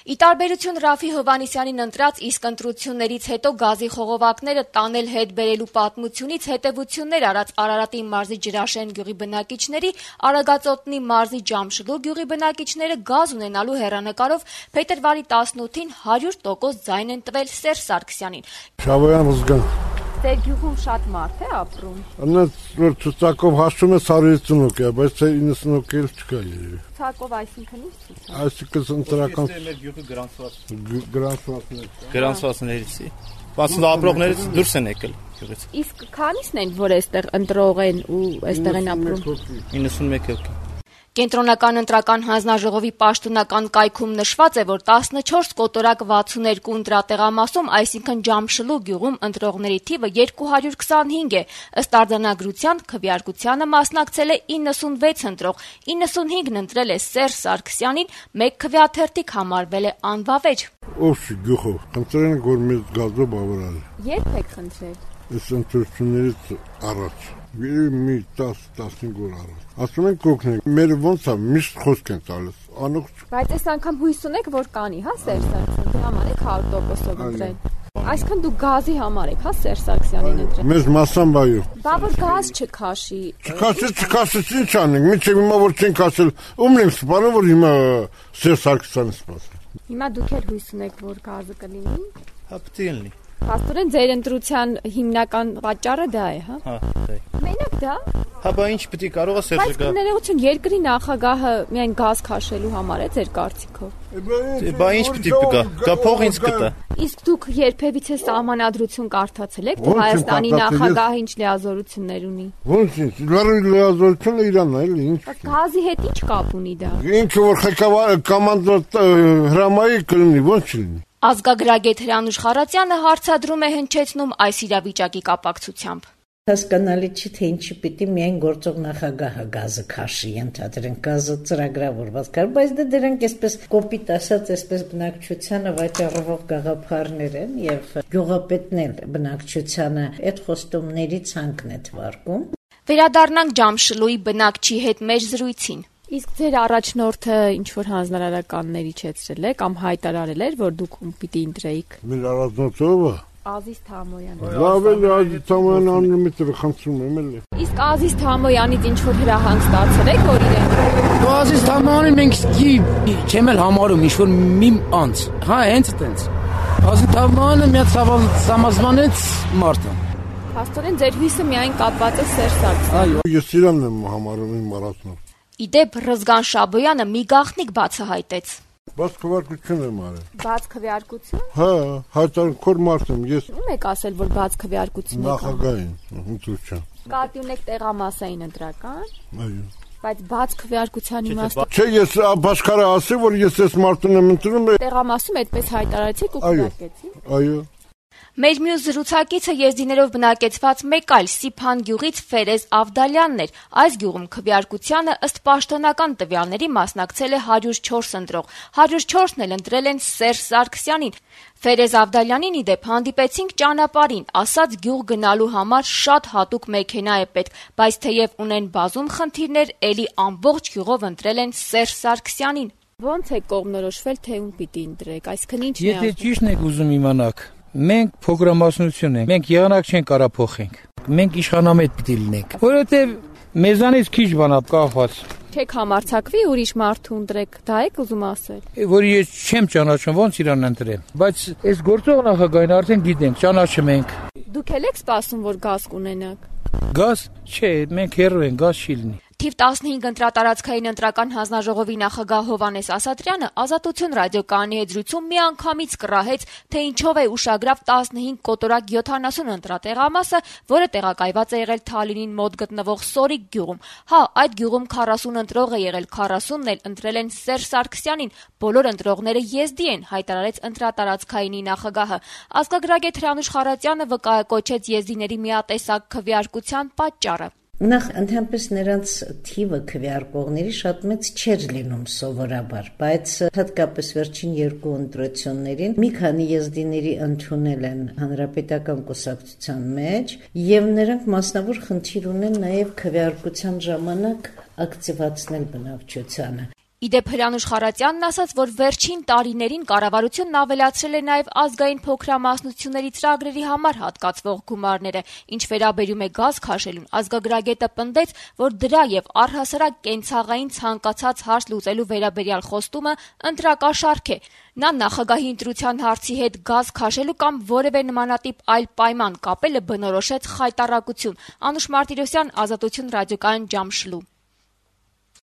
Ի տարբերություն Ռաֆի Հովհաննիսյանին ընտրած իսկ ընտրություններից հետո գազի խողովակները տանել հետ բերելու պատմությունից հետևություններ արած Արարատի մարզի Ջրաշեն գյուղի բնակիչների, Արագածոտնի մարզի Ջամշլու գյուղի բնակիչները գազ ունենալու հեռանկարով փետրվարի 18-ին 100% ձայն են տվել Սերժ Սարգսյանին։ Շավոյան Ռուզգան։ Ձեր գյուղում շատ մարդ է ապրում։ Անց որ ցուցակով հաշվում է 150 է, բայց 90 էլ չկա երևի։ Ցուցակով այսինքն ինչ ցուցակ։ Այսինքն ընտրական մեր գյուղի գրանցվածքներ։ Գրանցվածքներից։ Բացի ապրողներից դուրս են եկել գյուղից։ Իսկ քանիսն են, որ այստեղ ընտրող են ու այստեղ են ապրում։ 91 հոգի։ Կենտրոնական ընտրական հանձնաժողովի պաշտոնական կայքում նշված է, որ 14 կոտորակ 62 ընտրատեղամասում, այսինքն Ջամշլու գյուղում ընտրողների թիվը 225 է, ըստ արձանագրության քվեարկությանը մասնակցել է 96 ընտրող, 95-ն ընտրել է Սերժ Սարգսյանին, 1 քվեաթերթիկ համարվել է անվավեր։ Ով գյուղով, խնդրեն ենք, որ մեզ գազով բավարարի։ Երբ եք խնդրել։ Այս ընտրություններից առաջ, մի 10-15 օր առաջ։ Ասում ենք օգնենք, մեր ոնց է, միշտ խոսք են տալիս, անուղ։ Բայց այս անգամ հույս ունեք, որ կանի, հա, Սերժ Սարգսյան, դրա համար եք 100%-ով ընտրել։ Այսինքն դու գազի համար եք, հա, Սերժ Սարգսյանին ընտրել։ Մեզ մասամբ այո։ Բա որ գազ չքաշի։ Չքաշի, ինչ անենք, մինչև հիմա որ չենք ասել, ումն եմ սպանում, որ հիմա Սերժ Սարգսյանը սպասի։ Հիմա դուք էլ հույս ունեք, որ գազը կլինի։ Հա, պետք է լինի։ Փաստորեն ձեր ընտրության հիմնական պատճառը դա է, հա։ Հա, դա է։ Մենակ դա։ Հա, բա ինչ պետք է կարողա Սերժը գա։ Բայց ներողություն, երկրի նախագահը միայն գազ քաշելու համար է ձեր կարծիքով։ Բա ինչ պետք է գա։ Գա փող ինձ կտա։ Իսկ դուք երբևիցե սահմանադրություն կարդացել եք, թե Հայաստանի նախագահը ինչ լիազորություններ ունի։ Ոնց ինչ, լիազորությունը Իրանն է, էլի ինչ։ Գազի հետ ինչ կապ ունի դա։ Ինքը որ ղեկավար կոմանդանտ հրամայի կլինի, ոնց չլինի։ Ազգագրագետ Հրանուշ Խարատյանը հարցադրում է հնչեցնում այս իրավիճակի կապակցությամբ։ Հասկանալի չի, թե ինչի պիտի միայն գործող նախագահը գազը քաշի, ընդհանրեն գազը ծրագրավորված կար, բայց դրանք այսպես կոպիտ ասած, այսպես բնակչությանը վաճառվող գաղափարներ են եւ գյուղապետն էլ բնակչությանը այդ խոստումների ցանկն է թվարկում։ Վերադառնանք Ջամշլուի բնակչի հետ մեր զրույցին։ Իսկ ձեր առաջնորդը ինչ որ հանձնարարականներ իջեցրել է կամ հայտարարել էր, որ դուք պիտի ընտրեիք։ Մեր առաջնորդը ով է։ Ազիզ Թամոյանը։ Լավ է, Ազիզ Թամոյանը անունը խնդրում եմ էլի։ Իսկ Ազիզ Թամոյանից ինչ որ հրահանգ ստացել եք, որ իրեն։ Ազիզ Թամոյանին մենք չեմ էլ համարում ինչ որ մի անց։ Հա, հենց այդպես։ Ազիզ Թամոյանը մի ցավալ համազմանեց մարդը։ Փաստորեն ձեր հույսը միայն կապված է Սերժ Սարգսյանին։ Այո, ես իրանն եմ համարում իմ առաջնորդ։ Իդեպ Ռզգան Շաբոյանը մի գաղտնիք բացահայտեց։ Բաց քվեարկություն եմ արել։ Բաց քվեարկություն։ Հա, հայտարարքոր մարդ եմ, ես։ Ում եք ասել, որ բաց քվեարկություն եք։ Նախագահին, ընտրության։ Կատի ունեք տեղամասային ընտրական։ Այո։ Բայց բաց քվեարկության իմաստը։ Չէ, ես բաշխարը ասի, որ ես այս մարդուն եմ ընտրում։ Տեղամասում այդպես հայտարարեցիք ու քվեարկեցիք։ Այո։ Մեր մյուս զրուցակիցը եզդիներով բնակեցված մեկ այլ Սիփան գյուղից Ֆերեզ Ավդալյանն էր։ Այս գյուղում քվեարկությանը ըստ պաշտոնական տվյալների մասնակցել է 104 ընտրող։ 104-ն էլ ընտրել են Սերժ Սարգսյանին։ Ֆերեզ Ավդալյանին իդեպ հանդիպեցինք ճանապարհին, ասաց գյուղ գնալու համար շատ հատուկ մեքենա է պետք, բայց թեև ունեն բազում խնդիրներ, ելի ամբողջ գյուղով ընտրել են Սերժ Սարգսյանին։ Ո՞նց է կողմնորոշվել, թե ում պիտի ընտրեք, այսինքն ի՞նչն է։ Եթե ճիշտն եք ուզում իմանաք, մենք փոքրամասնություն ենք, մենք եղանակ չենք կարա փոխենք։ Մենք իշխանամետ պիտի լինենք, որովհետև մեզանից քիչ բան է կախված։ Չեք համարձակվի ուրիշ մարդու ընտրեք, դա եք ուզում ասել։ Որ ես չեմ ճանաչում, ոնց իրան ընտրեմ։ Բայց այս գործող նախագահին արդեն գիտենք, ճանաչում ենք։ Դուք եք սպասում, որ գազ կունենաք։ Գազ, չէ, մենք հեռու ենք, գազ չի լինի։ Թիվ 15 ընտրատարածքային ընտրական հանձնաժողովի նախագահ Հովհաննես Ասատրյանը Ազատություն ռադիոկայանի հետ զրույցում միանգամից կռահեց, թե ինչով է ուշագրավ 15 կոտորակ 70 ընտրատեղամասը, որը տեղակայված է եղել Թալինին մոտ գտնվող Սորիկ գյուղում։ Հա, այդ գյուղում 40 ընտրող է եղել, 40-ն էլ ընտրել են Սերժ Սարգսյանին։ Բոլոր ընտրողները եզդի են, հայտարարեց ընտրատարածքայինի նախագահը։ Ազգագրագետ Հրանուշ Խարատյանը վկայակոչեց եզդիների միատեսակ քվեարկության պատճառը։ Նախ ընդհանրապես նրանց թիվը քվեարկողների շատ մեծ չէր լինում սովորաբար, բայց հատկապես վերջին երկու ընտրություններին մի քանի եզդիների ընդունել են հանրապետական կուսակցության մեջ եւ նրանք մասնավոր խնդիր ունեն նաեւ քվեարկության ժամանակ ակտիվացնել բնակչությանը։ Իդեպ Հրանուշ Խարատյանն ասաց, որ վերջին տարիներին կառավարությունն ավելացրել է նաև ազգային փոքրամասնությունների ծրագրերի համար հատկացվող գումարները, ինչ վերաբերում է գազ քաշելուն, ազգագրագետը պնդեց, որ դրա եւ առհասարակ կենցաղային ցանկացած հարց լուծելու վերաբերյալ խոստումը ընտրակաշառք է։ Նա նախագահի ընտրության հարցի հետ գազ քաշելու կամ որևէ նմանատիպ այլ պայման կապելը բնորոշեց խայտառակություն։ Անուշ Մարտիրոսյան, Ազատություն ռադիոկայան, Ջամշլու։